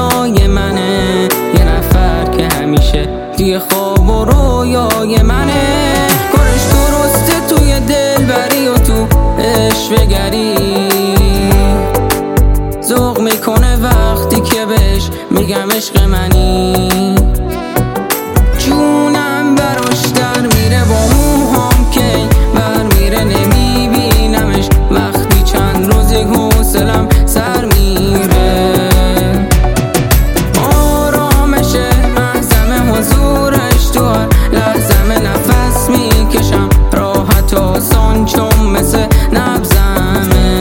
دنیای منه، یه نفر که همیشه توی خواب و رویای منه. کارش درسته توی دلبری و تو عشق‌گری، ذوق میکنه وقتی که بهش میگم عشق منی. جونم براش در میره با موهام که بر میره، نمیبینمش وقتی چند روزی حوصلم سر میره. آرامشه محزم حضورش تو هر لحظم، نفس میکشم راحت و آسان چون مثل نبضمه.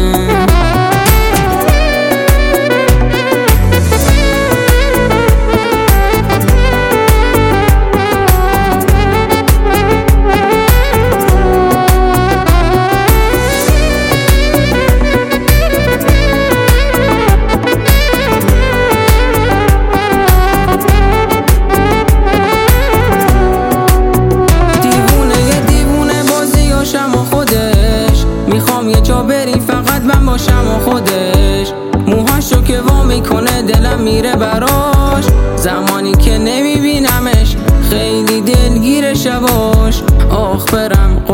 میخوام یه جا بریم فقط من باشم و خودش، موهاشو که وا میکنه دلم میره براش. زمانی که نمیبینمش خیلی دلگیر شباش، آخ برم